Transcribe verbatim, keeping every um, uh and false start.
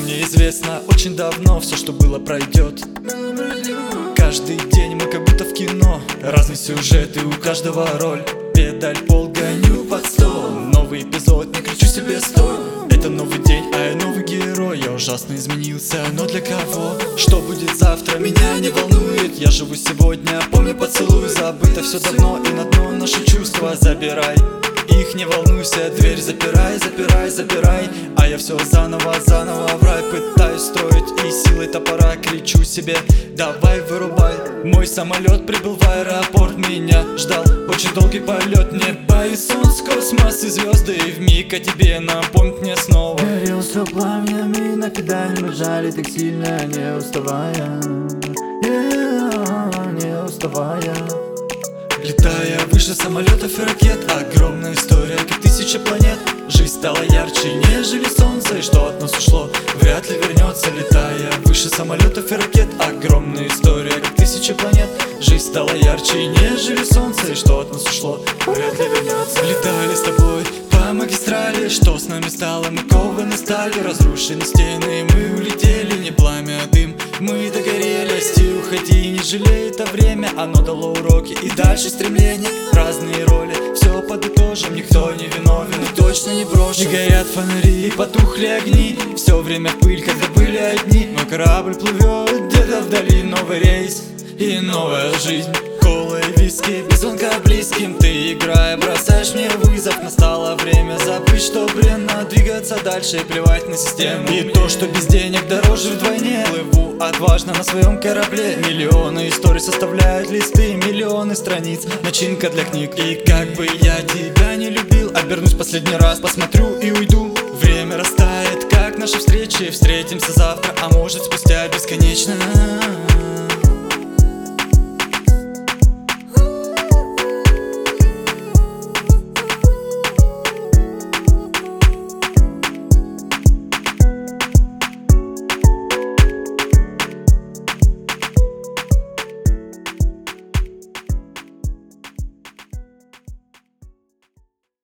мне известно очень давно, все, что было, пройдет. Каждый день мы как будто в кино, разные сюжеты, у каждого роль. Педаль пол, гоню под стол, новый эпизод, не кричу себе стой. Это новый день, а я новый герой. Я ужасно изменился, но для кого? Что будет завтра, меня не волнует. Я живу сегодня, помню поцелуй. Забыто все давно, и на дно наши чувства забирай. Их не волнуйся, дверь запирай, запирай, запирай. А я все заново, заново в рай пытаюсь строить, и силой топора кричу себе: давай вырубай. Мой самолет прибыл в аэропорт, меня ждал очень долгий полет. Небо и солнце, космос и звезды, и вмиг о тебе напомнит мне снова. Горел все пламями, на педали мы жали так сильно, не уставая, yeah, не уставая. Летая выше самолетов и ракет, огромная история, как тысяча планет. Жизнь стала ярче, нежели солнце, и что от нас ушло, вряд ли вернется. Летая выше самолетов и ракет, огромная история, как тысяча планет. Жизнь стала ярче, нежели солнце, и что от нас ушло, вряд ли вернется. Летали с тобой по магистрали, что с нами стало, мы кованы стали. Разрушены стены, мы улетели, не пламя, а дым, мы догорели. Расти, уходи, не жалей это время, оно дало уроки и дальше стремление. Разные роли, все подытожим, никто не виновен и точно не брошен. Не горят фонари, потухли огни, все время пыль, когда были одни. Мой корабль плывет где-то вдали, новый рейс и новая жизнь. Кола и виски, без звонка близким, ты играя, бросаешь мне вызов. Настало время забыть, что бренно, двигаться дальше и плевать на систему. И то, что без денег дороже вдвойне. Плыву отважно на своем корабле, миллионы историй составляют листы, миллионы страниц, начинка для книг. И как бы я тебя не любил, обернусь последний раз, посмотрю и уйду. Время растает, как наши встречи, встретимся завтра, а может спустя бесконечно.